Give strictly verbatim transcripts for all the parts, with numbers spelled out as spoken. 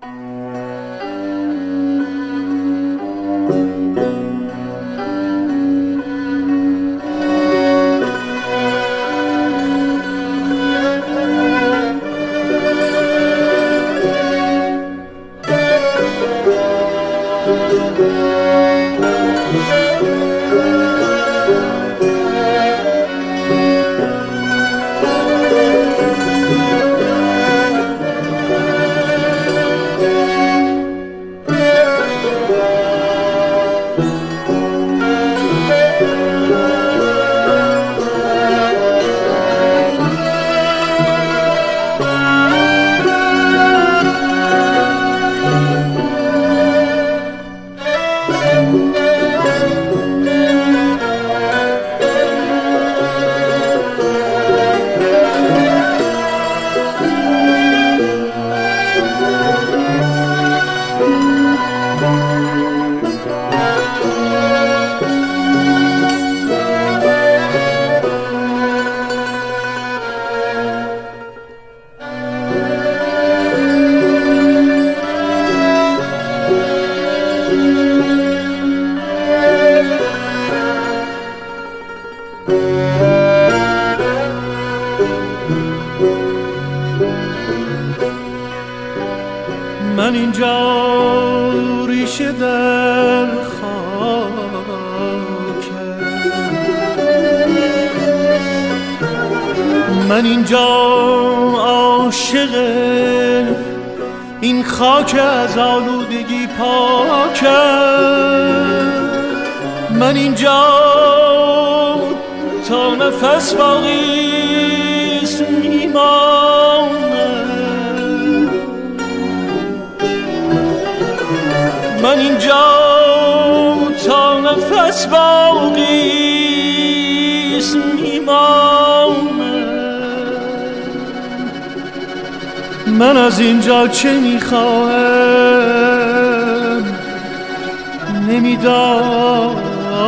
من اینجا ریشه در خاکم، من اینجا عاشق این خاک از آلودگی پاکم، من اینجا تا نفس باقیست میمانم، من اینجا تا نفس باقیست میمانم، من از اینجا چه میخواهم نمیدانم.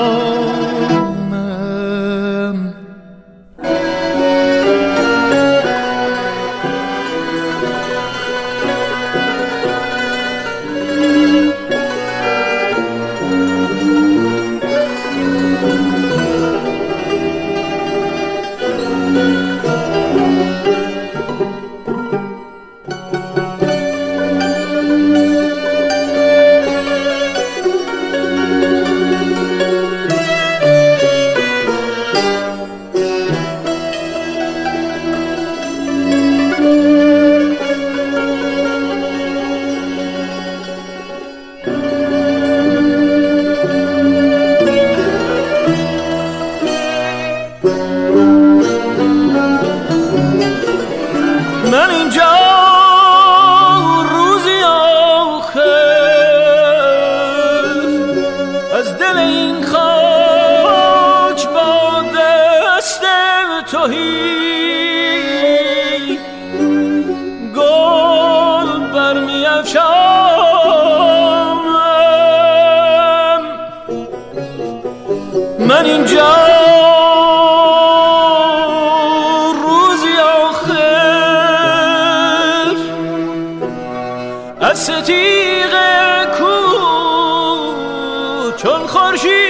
من اینجا روزی آخر از دل این خاک با دست تهی گل برمی افشانم، من اینجا از ستیغ کو چون خورشید